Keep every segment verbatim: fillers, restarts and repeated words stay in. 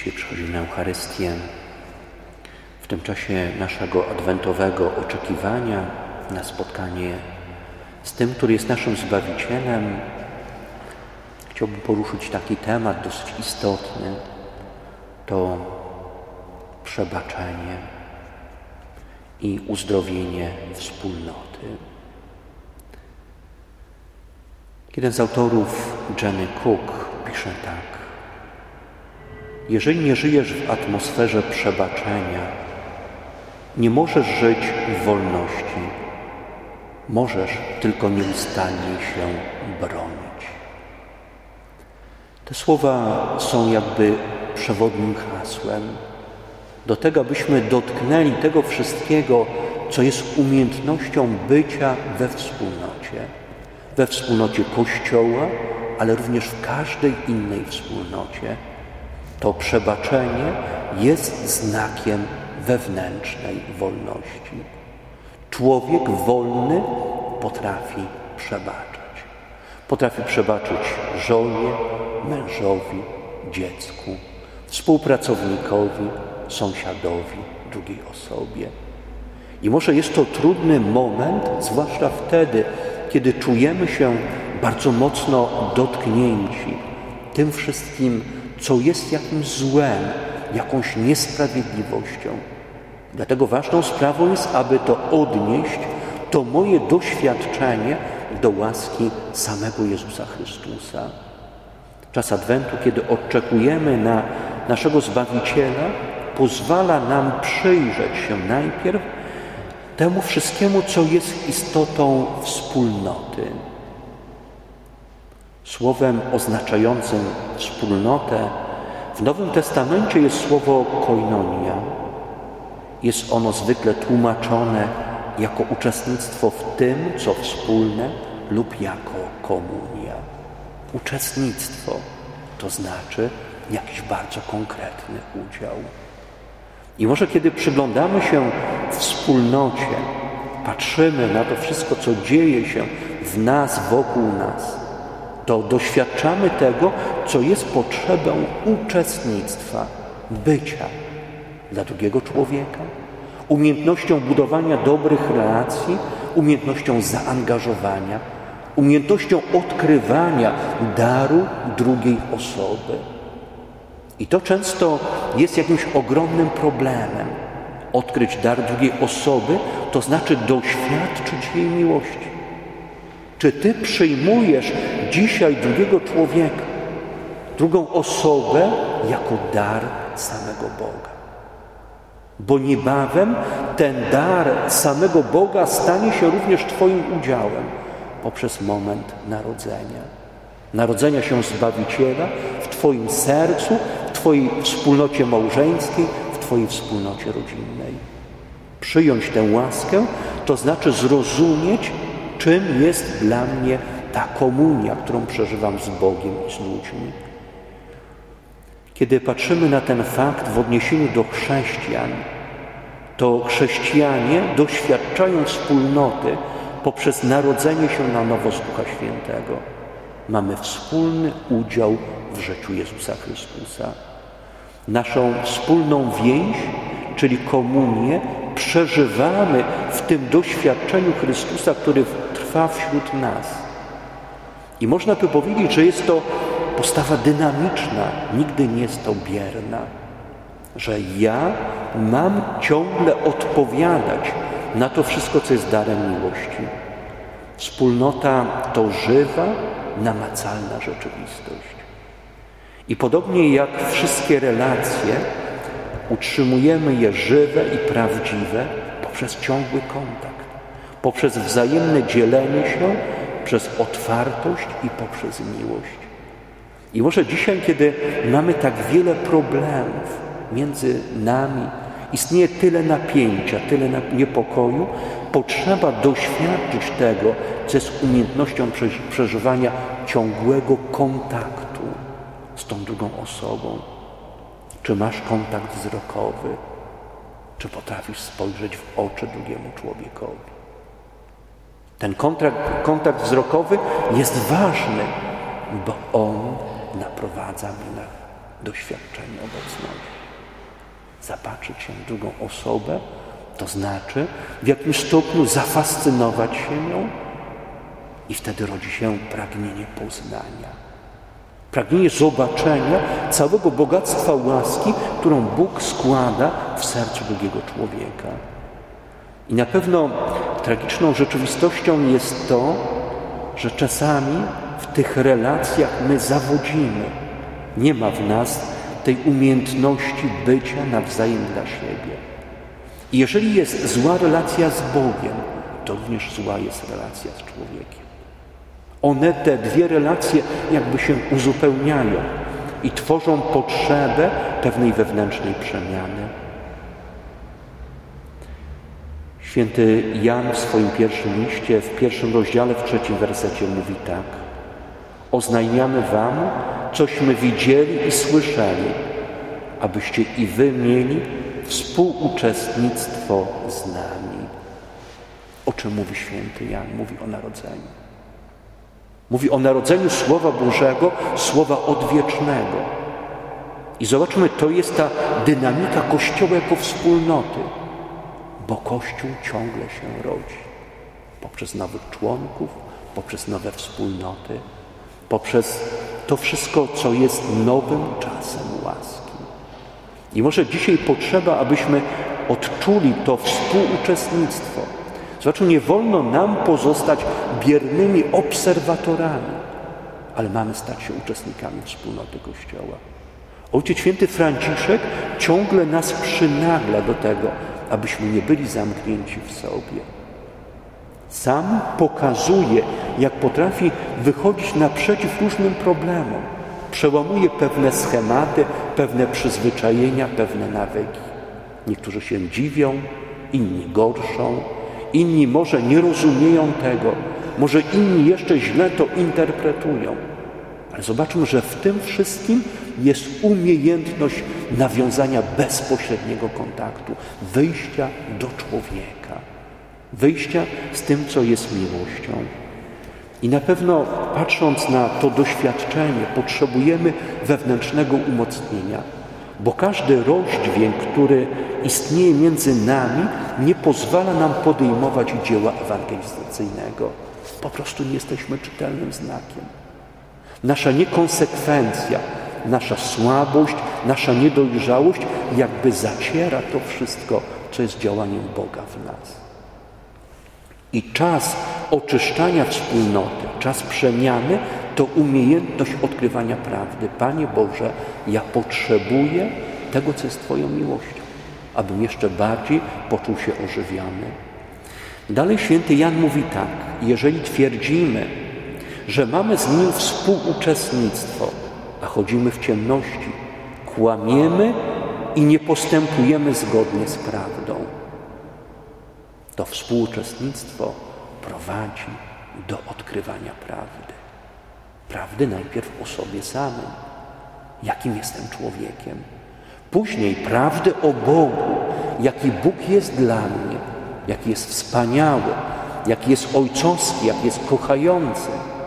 Dzisiaj przychodzimy na Eucharystię. W tym czasie naszego adwentowego oczekiwania na spotkanie z tym, który jest naszym Zbawicielem, chciałbym poruszyć taki temat dosyć istotny. To przebaczenie i uzdrowienie wspólnoty. Jeden z autorów, Jenny Cook, pisze tak: jeżeli nie żyjesz w atmosferze przebaczenia, nie możesz żyć w wolności. Możesz tylko nieustannie się bronić. Te słowa są jakby przewodnim hasłem do tego, abyśmy dotknęli tego wszystkiego, co jest umiejętnością bycia we wspólnocie. We wspólnocie Kościoła, ale również w każdej innej wspólnocie. To przebaczenie jest znakiem wewnętrznej wolności. Człowiek wolny potrafi przebaczać. Potrafi przebaczyć żonie, mężowi, dziecku, współpracownikowi, sąsiadowi, drugiej osobie. I może jest to trudny moment, zwłaszcza wtedy, kiedy czujemy się bardzo mocno dotknięci tym wszystkim, co jest jakimś złem, jakąś niesprawiedliwością. Dlatego ważną sprawą jest, aby to odnieść, to moje doświadczenie do łaski samego Jezusa Chrystusa. Czas Adwentu, kiedy oczekujemy na naszego Zbawiciela, pozwala nam przyjrzeć się najpierw temu wszystkiemu, co jest istotą wspólnoty. Słowem oznaczającym wspólnotę w Nowym Testamencie jest słowo koinonia. Jest ono zwykle tłumaczone jako uczestnictwo w tym, co wspólne, lub jako komunia. Uczestnictwo to znaczy jakiś bardzo konkretny udział. I może kiedy przyglądamy się wspólnocie, patrzymy na to wszystko, co dzieje się w nas, wokół nas, to doświadczamy tego, co jest potrzebą uczestnictwa, bycia dla drugiego człowieka, umiejętnością budowania dobrych relacji, umiejętnością zaangażowania, umiejętnością odkrywania daru drugiej osoby. I to często jest jakimś ogromnym problemem. Odkryć dar drugiej osoby, to znaczy doświadczyć jej miłości. Czy ty przyjmujesz dzisiaj drugiego człowieka, drugą osobę jako dar samego Boga? Bo niebawem ten dar samego Boga stanie się również twoim udziałem poprzez moment narodzenia. Narodzenia się Zbawiciela w twoim sercu, w twojej wspólnocie małżeńskiej, w twojej wspólnocie rodzinnej. Przyjąć tę łaskę, to znaczy zrozumieć, czym jest dla mnie ta komunia, którą przeżywam z Bogiem i z ludźmi. Kiedy patrzymy na ten fakt w odniesieniu do chrześcijan, to chrześcijanie doświadczają wspólnoty poprzez narodzenie się na nowo z Ducha Świętego. Mamy wspólny udział w życiu Jezusa Chrystusa. Naszą wspólną więź, czyli komunię, przeżywamy w tym doświadczeniu Chrystusa, który trwa wśród nas. I można by powiedzieć, że jest to postawa dynamiczna, nigdy nie jest to bierna, że ja mam ciągle odpowiadać na to wszystko, co jest darem miłości. Wspólnota to żywa, namacalna rzeczywistość. I podobnie jak wszystkie relacje, utrzymujemy je żywe i prawdziwe poprzez ciągły kontakt, poprzez wzajemne dzielenie się, przez otwartość i poprzez miłość. I może dzisiaj, kiedy mamy tak wiele problemów między nami, istnieje tyle napięcia, tyle niepokoju, potrzeba doświadczyć tego, co jest umiejętnością przeżywania ciągłego kontaktu z tą drugą osobą. Czy masz kontakt wzrokowy? Czy potrafisz spojrzeć w oczy drugiemu człowiekowi? Ten kontakt, kontakt wzrokowy jest ważny, bo on naprowadza mnie na doświadczenie obecności. Zapatrzyć się w drugą osobę, to znaczy w jakimś stopniu zafascynować się nią i wtedy rodzi się pragnienie poznania. Pragnienie zobaczenia całego bogactwa łaski, którą Bóg składa w sercu drugiego człowieka. I na pewno tragiczną rzeczywistością jest to, że czasami w tych relacjach my zawodzimy. Nie ma w nas tej umiejętności bycia nawzajem dla siebie. I jeżeli jest zła relacja z Bogiem, to również zła jest relacja z człowiekiem. One, te dwie relacje, jakby się uzupełniają i tworzą potrzebę pewnej wewnętrznej przemiany. Święty Jan w swoim pierwszym liście, w pierwszym rozdziale, w trzecim wersecie mówi tak: oznajmiamy wam, cośmy widzieli i słyszeli, abyście i wy mieli współuczestnictwo z nami. O czym mówi święty Jan? Mówi o narodzeniu. Mówi o narodzeniu Słowa Bożego, Słowa odwiecznego. I zobaczmy, to jest ta dynamika Kościoła jako wspólnoty, bo Kościół ciągle się rodzi. Poprzez nowych członków, poprzez nowe wspólnoty, poprzez to wszystko, co jest nowym czasem łaski. I może dzisiaj potrzeba, abyśmy odczuli to współuczestnictwo. Zobaczmy, nie wolno nam pozostać biernymi obserwatorami, ale mamy stać się uczestnikami wspólnoty Kościoła. Ojciec Święty Franciszek ciągle nas przynagla do tego, abyśmy nie byli zamknięci w sobie. Sam pokazuje, jak potrafi wychodzić naprzeciw różnym problemom. Przełamuje pewne schematy, pewne przyzwyczajenia, pewne nawyki. Niektórzy się dziwią, inni gorszą, inni może nie rozumieją tego, może inni jeszcze źle to interpretują. Ale zobaczmy, że w tym wszystkim jest umiejętność nawiązania bezpośredniego kontaktu, wyjścia do człowieka, wyjścia z tym, co jest miłością. I na pewno, patrząc na to doświadczenie, potrzebujemy wewnętrznego umocnienia, bo każdy rozdźwięk, który istnieje między nami, nie pozwala nam podejmować dzieła ewangelizacyjnego. Po prostu nie jesteśmy czytelnym znakiem. Nasza niekonsekwencja, nasza słabość, nasza niedojrzałość jakby zaciera to wszystko, co jest działaniem Boga w nas. I czas oczyszczania wspólnoty, czas przemiany to umiejętność odkrywania prawdy. Panie Boże, ja potrzebuję tego, co jest Twoją miłością, abym jeszcze bardziej poczuł się ożywiony. Dalej święty Jan mówi tak: jeżeli twierdzimy, że mamy z Nim współuczestnictwo, a chodzimy w ciemności, kłamiemy i nie postępujemy zgodnie z prawdą. To współuczestnictwo prowadzi do odkrywania prawdy. Prawdy najpierw o sobie samym, jakim jestem człowiekiem. Później prawdy o Bogu, jaki Bóg jest dla mnie, jaki jest wspaniały, jaki jest ojcowski, jaki jest kochający.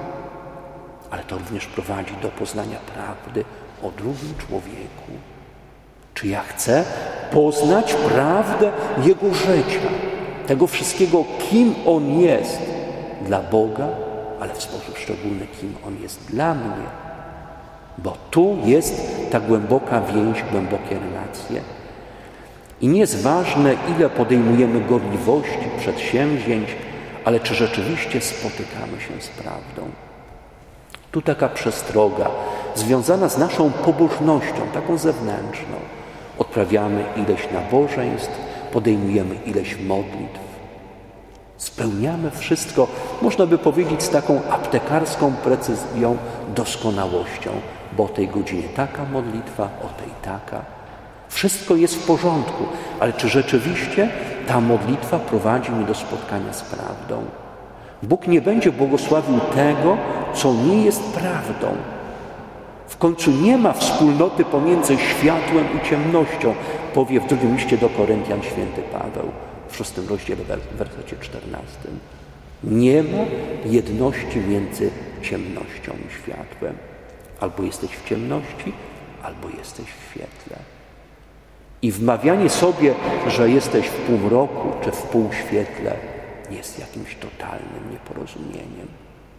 Ale to również prowadzi do poznania prawdy o drugim człowieku. Czy ja chcę poznać prawdę Jego życia, tego wszystkiego, kim On jest dla Boga, ale w sposób szczególny, kim On jest dla mnie. Bo tu jest ta głęboka więź, głębokie relacje. I nie jest ważne, ile podejmujemy gorliwości, przedsięwzięć, ale czy rzeczywiście spotykamy się z prawdą. Tu taka przestroga związana z naszą pobożnością, taką zewnętrzną. Odprawiamy ileś nabożeństw, podejmujemy ileś modlitw. Spełniamy wszystko, można by powiedzieć, z taką aptekarską precyzją, doskonałością, bo o tej godzinie taka modlitwa, o tej taka. Wszystko jest w porządku, ale czy rzeczywiście ta modlitwa prowadzi mnie do spotkania z prawdą? Bóg nie będzie błogosławił tego, co nie jest prawdą. W końcu nie ma wspólnoty pomiędzy światłem i ciemnością, powie w drugim liście do Koryntian święty Paweł w szóstym rozdziale, w wersecie czternastym. Nie ma jedności między ciemnością i światłem. Albo jesteś w ciemności, albo jesteś w świetle. I wmawianie sobie, że jesteś w półmroku czy w półświetle, jest jakimś totalnym nieporozumieniem.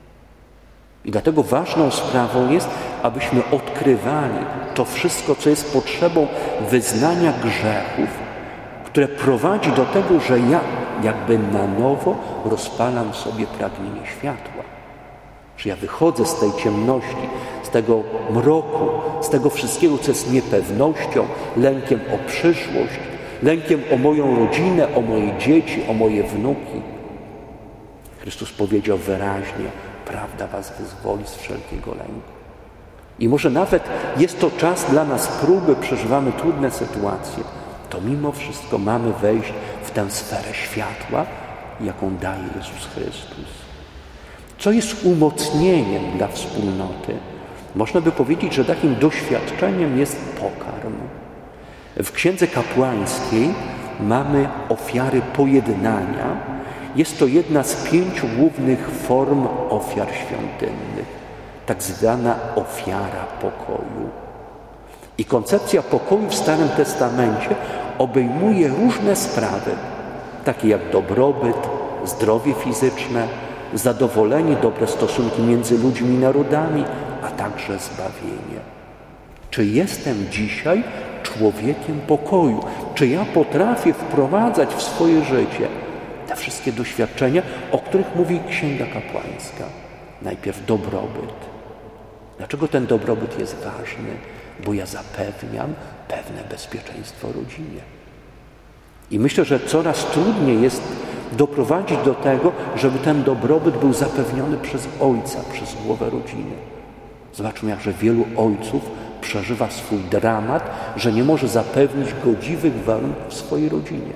I dlatego ważną sprawą jest, abyśmy odkrywali to wszystko, co jest potrzebą wyznania grzechów, które prowadzi do tego, że ja jakby na nowo rozpalam w sobie pragnienie światła. Że ja wychodzę z tej ciemności, z tego mroku, z tego wszystkiego, co jest niepewnością, lękiem o przyszłość, lękiem o moją rodzinę, o moje dzieci, o moje wnuki. Chrystus powiedział wyraźnie, prawda was wyzwoli z wszelkiego lęku. I może nawet jest to czas dla nas próby, przeżywamy trudne sytuacje, to mimo wszystko mamy wejść w tę sferę światła, jaką daje Jezus Chrystus. Co jest umocnieniem dla wspólnoty? Można by powiedzieć, że takim doświadczeniem jest pokarm. W Księdze Kapłańskiej mamy ofiary pojednania. Jest to jedna z pięciu głównych form ofiar świątynnych, tak zwana ofiara pokoju. I koncepcja pokoju w Starym Testamencie obejmuje różne sprawy, takie jak dobrobyt, zdrowie fizyczne, zadowolenie, dobre stosunki między ludźmi i narodami, a także zbawienie. Czy jestem dzisiaj człowiekiem pokoju? Czy ja potrafię wprowadzać w swoje życie te wszystkie doświadczenia, o których mówi Księga Kapłańska? Najpierw dobrobyt. Dlaczego ten dobrobyt jest ważny? Bo ja zapewniam pewne bezpieczeństwo rodzinie. I myślę, że coraz trudniej jest doprowadzić do tego, żeby ten dobrobyt był zapewniony przez ojca, przez głowę rodziny. Zobaczmy, jakże wielu ojców przeżywa swój dramat, że nie może zapewnić godziwych warunków swojej rodzinie.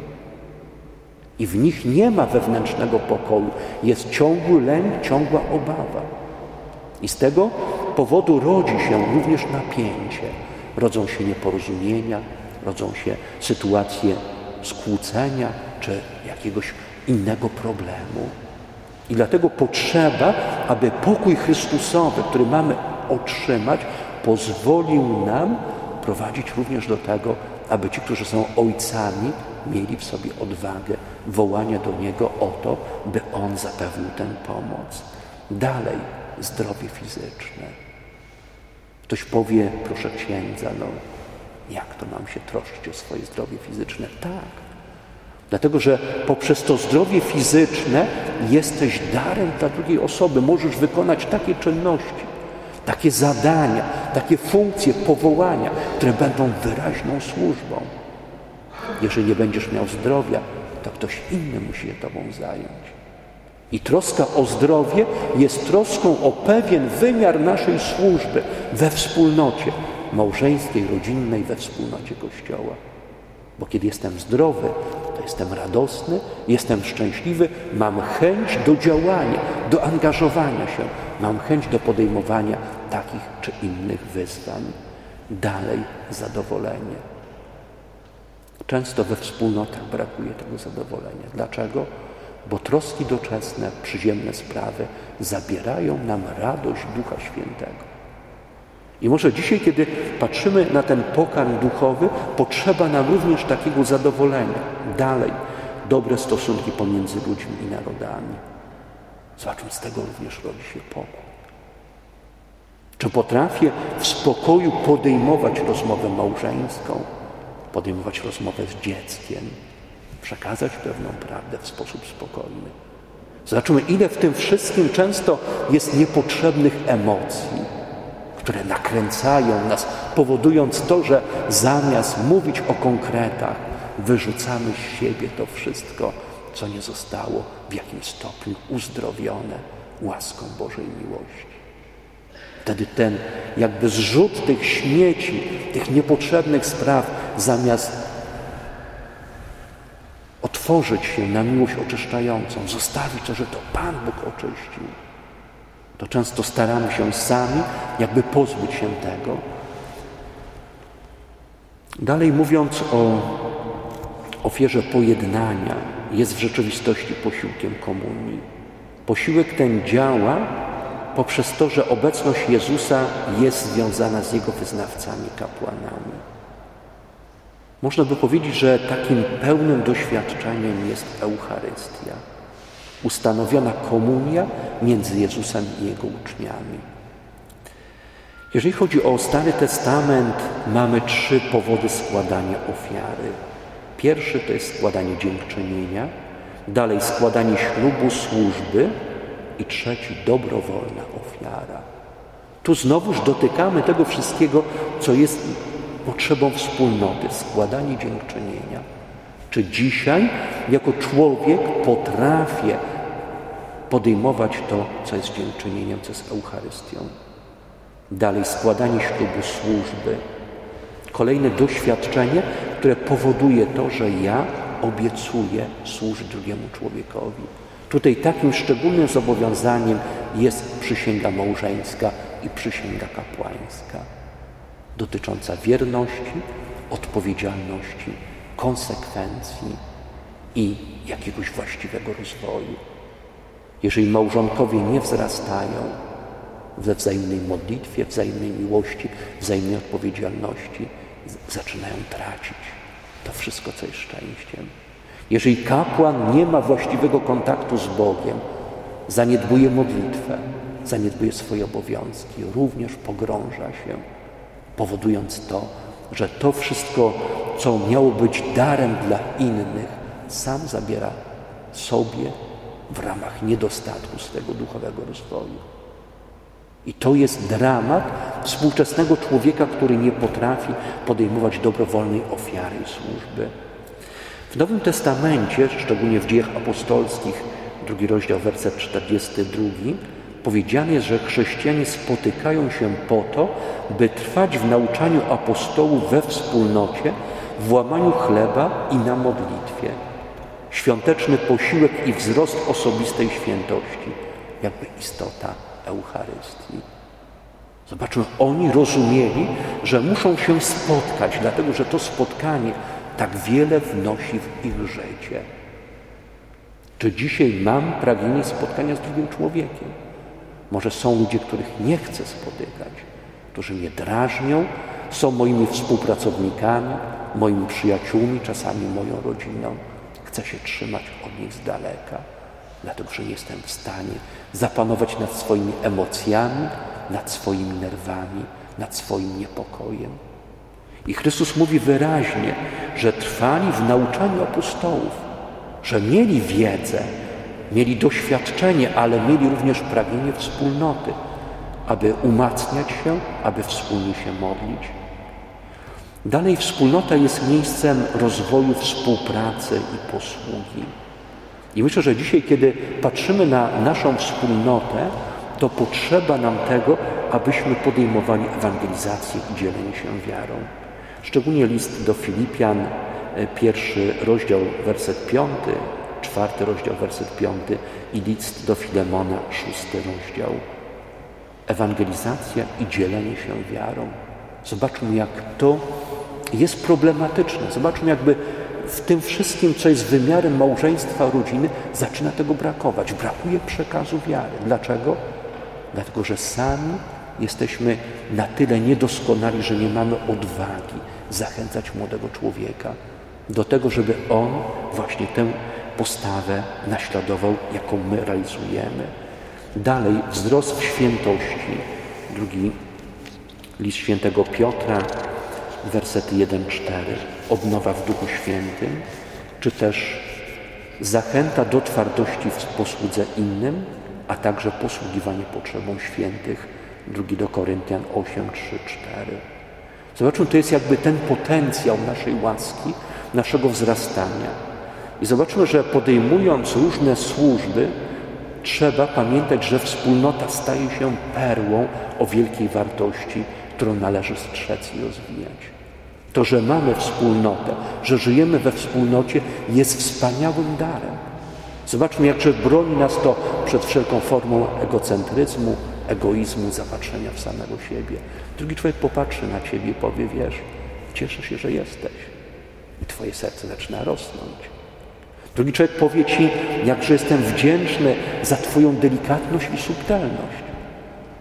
I w nich nie ma wewnętrznego pokoju. Jest ciągły lęk, ciągła obawa. I z tego powodu rodzi się również napięcie. Rodzą się nieporozumienia, rodzą się sytuacje skłócenia czy jakiegoś innego problemu. I dlatego potrzeba, aby pokój Chrystusowy, który mamy otrzymać, pozwolił nam prowadzić również do tego, aby ci, którzy są ojcami, mieli w sobie odwagę wołania do Niego o to, by On zapewnił tę pomoc. Dalej, zdrowie fizyczne. Ktoś powie, proszę księdza, no jak to mam się troszczyć o swoje zdrowie fizyczne? Tak. Dlatego, że poprzez to zdrowie fizyczne jesteś darem dla drugiej osoby. Możesz wykonać takie czynności, takie zadania, takie funkcje, powołania, które będą wyraźną służbą. Jeżeli nie będziesz miał zdrowia, to ktoś inny musi się tobą zająć. I troska o zdrowie jest troską o pewien wymiar naszej służby we wspólnocie małżeńskiej, rodzinnej, we wspólnocie Kościoła. Bo kiedy jestem zdrowy, to jestem radosny, jestem szczęśliwy, mam chęć do działania, do angażowania się, mam chęć do podejmowania takich czy innych wyzwań. Dalej zadowolenie. Często we wspólnotach brakuje tego zadowolenia. Dlaczego? Bo troski doczesne, przyziemne sprawy zabierają nam radość Ducha Świętego. I może dzisiaj, kiedy patrzymy na ten pokarm duchowy, potrzeba nam również takiego zadowolenia. Dalej, dobre stosunki pomiędzy ludźmi i narodami. Zobaczmy, z tego również rodzi się pokój. Czy potrafię w spokoju podejmować rozmowę małżeńską, podejmować rozmowę z dzieckiem, przekazać pewną prawdę w sposób spokojny? Zobaczmy, ile w tym wszystkim często jest niepotrzebnych emocji, które nakręcają nas, powodując to, że zamiast mówić o konkretach, wyrzucamy z siebie to wszystko, co nie zostało w jakimś stopniu uzdrowione łaską Bożej miłości. Wtedy ten jakby zrzut tych śmieci, tych niepotrzebnych spraw, zamiast otworzyć się na miłość oczyszczającą, zostawić to, że to Pan Bóg oczyścił, to często staramy się sami jakby pozbyć się tego. Dalej mówiąc o ofierze pojednania, jest w rzeczywistości posiłkiem komunii. Posiłek ten działa poprzez to, że obecność Jezusa jest związana z Jego wyznawcami, kapłanami. Można by powiedzieć, że takim pełnym doświadczeniem jest Eucharystia, ustanowiona komunia między Jezusem i Jego uczniami. Jeżeli chodzi o Stary Testament, mamy trzy powody składania ofiary. Pierwszy to jest składanie dziękczynienia, dalej składanie ślubu, służby i trzeci dobrowolna ofiara. Tu znowuż dotykamy tego wszystkiego, co jest potrzebą wspólnoty, składanie dziękczynienia. Czy dzisiaj jako człowiek potrafię podejmować to, co jest dziękczynieniem, co jest Eucharystią? Dalej składanie ślubu, służby. Kolejne doświadczenie, które powoduje to, że ja obiecuję służyć drugiemu człowiekowi. Tutaj takim szczególnym zobowiązaniem jest przysięga małżeńska i przysięga kapłańska, dotycząca wierności, odpowiedzialności, konsekwencji i jakiegoś właściwego rozwoju. Jeżeli małżonkowie nie wzrastają we wzajemnej modlitwie, wzajemnej miłości, wzajemnej odpowiedzialności, zaczynają tracić to wszystko, co jest szczęściem. Jeżeli kapłan nie ma właściwego kontaktu z Bogiem, zaniedbuje modlitwę, zaniedbuje swoje obowiązki, również pogrąża się, powodując to, że to wszystko, co miało być darem dla innych, sam zabiera sobie w ramach niedostatku swego duchowego rozwoju. I to jest dramat współczesnego człowieka, który nie potrafi podejmować dobrowolnej ofiary i służby. W Nowym Testamencie, szczególnie w Dziejach Apostolskich, drugi rozdział, werset czterdziesty drugi, powiedziane jest, że chrześcijanie spotykają się po to, by trwać w nauczaniu apostołów we wspólnocie, w łamaniu chleba i na modlitwie. Świąteczny posiłek i wzrost osobistej świętości, jakby istota Eucharystii. Zobaczmy, oni rozumieli, że muszą się spotkać, dlatego że to spotkanie tak wiele wnosi w ich życie. Czy dzisiaj mam pragnienie spotkania z drugim człowiekiem? Może są ludzie, których nie chcę spotykać, którzy mnie drażnią, są moimi współpracownikami, moimi przyjaciółmi, czasami moją rodziną. Chcę się trzymać od nich z daleka, dlatego że nie jestem w stanie zapanować nad swoimi emocjami, nad swoimi nerwami, nad swoim niepokojem. I Chrystus mówi wyraźnie, że trwali w nauczaniu apostołów, że mieli wiedzę, mieli doświadczenie, ale mieli również pragnienie wspólnoty, aby umacniać się, aby wspólnie się modlić. Dalej wspólnota jest miejscem rozwoju współpracy i posługi. I myślę, że dzisiaj, kiedy patrzymy na naszą wspólnotę, to potrzeba nam tego, abyśmy podejmowali ewangelizację i dzielenie się wiarą. Szczególnie list do Filipian, pierwszy rozdział, werset piąty, czwarty rozdział, werset piąty i list do Filemona, szósty rozdział. Ewangelizacja i dzielenie się wiarą. Zobaczmy, jak to jest problematyczne. Zobaczmy, jakby w tym wszystkim, co jest wymiarem małżeństwa, rodziny, zaczyna tego brakować. Brakuje przekazu wiary. Dlaczego? Dlatego, że sami jesteśmy na tyle niedoskonali, że nie mamy odwagi zachęcać młodego człowieka do tego, żeby on właśnie tę postawę naśladował, jaką my realizujemy. Dalej, wzrost w świętości. Drugi list świętego Piotra, wersety jeden cztery. Odnowa w Duchu Świętym, czy też zachęta do twardości w posłudze innym, a także posługiwanie potrzebom świętych. Drugi do Koryntian osiem, trzy, cztery. Zobaczmy, to jest jakby ten potencjał naszej łaski, naszego wzrastania. I zobaczmy, że podejmując różne służby, trzeba pamiętać, że wspólnota staje się perłą o wielkiej wartości, którą należy strzec i rozwijać. To, że mamy wspólnotę, że żyjemy we wspólnocie, jest wspaniałym darem. Zobaczmy, jakże broni nas to przed wszelką formą egocentryzmu, egoizmu, zapatrzenia w samego siebie. Drugi człowiek popatrzy na ciebie i powie, wiesz, cieszę się, że jesteś. I twoje serce zaczyna rosnąć. Drugi człowiek powie ci, jakże jestem wdzięczny za twoją delikatność i subtelność.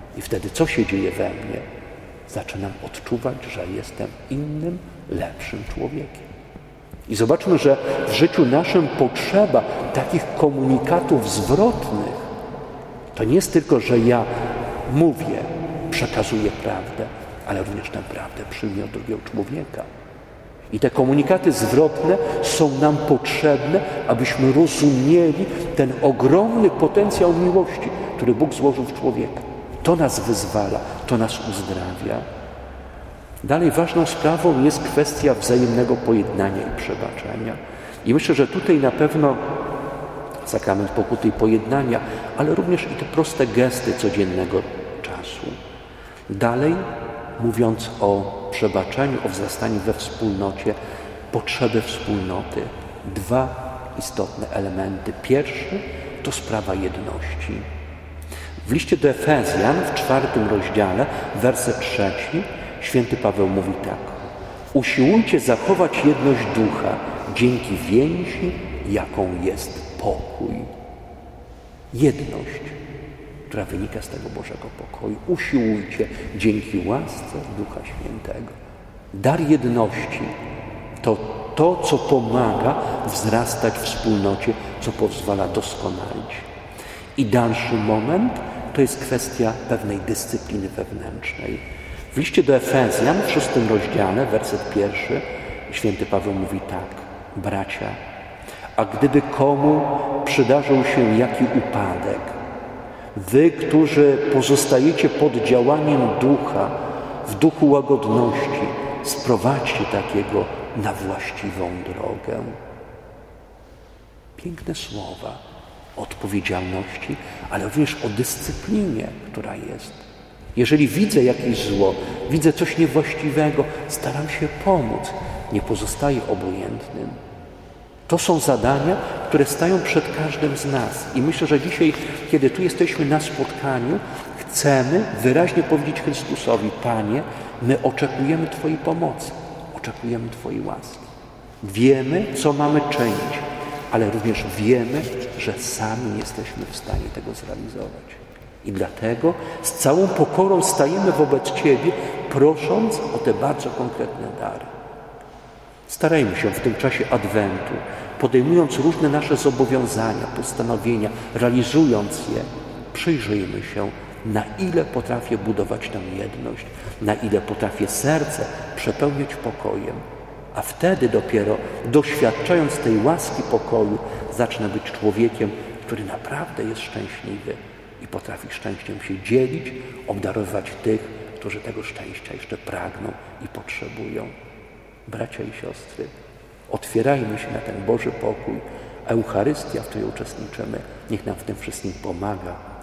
I wtedy co się dzieje we mnie? Zaczynam odczuwać, że jestem innym, lepszym człowiekiem. I zobaczmy, że w życiu naszym potrzeba takich komunikatów zwrotnych. To nie jest tylko, że ja mówię, przekazuję prawdę, ale również tę prawdę przyjmie od drugiego człowieka. I te komunikaty zwrotne są nam potrzebne, abyśmy rozumieli ten ogromny potencjał miłości, który Bóg złożył w człowieka. To nas wyzwala, to nas uzdrawia. Dalej ważną sprawą jest kwestia wzajemnego pojednania i przebaczenia. I myślę, że tutaj na pewno sakrament pokuty i pojednania, ale również i te proste gesty codziennego czasu. Dalej, mówiąc o przebaczeniu, o wzrastaniu we wspólnocie, potrzeby wspólnoty. Dwa istotne elementy. Pierwszy to sprawa jedności. W liście do Efezjan w czwartym rozdziale, werset trzeci, święty Paweł mówi tak. Usiłujcie zachować jedność ducha dzięki więzi, jaką jest pokój. Jedność, która wynika z tego Bożego pokoju. Usiłujcie dzięki łasce Ducha Świętego. Dar jedności to to, co pomaga wzrastać w wspólnocie, co pozwala doskonalić. I dalszy moment to jest kwestia pewnej dyscypliny wewnętrznej. W liście do Efezjan w szóstym rozdziale, werset pierwszy, święty Paweł mówi tak. Bracia, a gdyby komu przydarzył się jaki upadek, wy, którzy pozostajecie pod działaniem ducha, w duchu łagodności, sprowadźcie takiego na właściwą drogę. Piękne słowa o odpowiedzialności, ale również o dyscyplinie, która jest. Jeżeli widzę jakieś zło, widzę coś niewłaściwego, staram się pomóc, nie pozostaję obojętnym. To są zadania, które stają przed każdym z nas. I myślę, że dzisiaj, kiedy tu jesteśmy na spotkaniu, chcemy wyraźnie powiedzieć Chrystusowi: Panie, my oczekujemy Twojej pomocy, oczekujemy Twojej łaski. Wiemy, co mamy czynić, ale również wiemy, że sami nie jesteśmy w stanie tego zrealizować. I dlatego z całą pokorą stajemy wobec Ciebie, prosząc o te bardzo konkretne dary. Starajmy się w tym czasie Adwentu, podejmując różne nasze zobowiązania, postanowienia, realizując je, przyjrzyjmy się, na ile potrafię budować tę jedność, na ile potrafię serce przepełniać pokojem, a wtedy dopiero, doświadczając tej łaski pokoju, zacznę być człowiekiem, który naprawdę jest szczęśliwy i potrafi szczęściem się dzielić, obdarowywać tych, którzy tego szczęścia jeszcze pragną i potrzebują. Bracia i siostry, otwierajmy się na ten Boży pokój, a Eucharystia, w której uczestniczymy, niech nam w tym wszystkim pomaga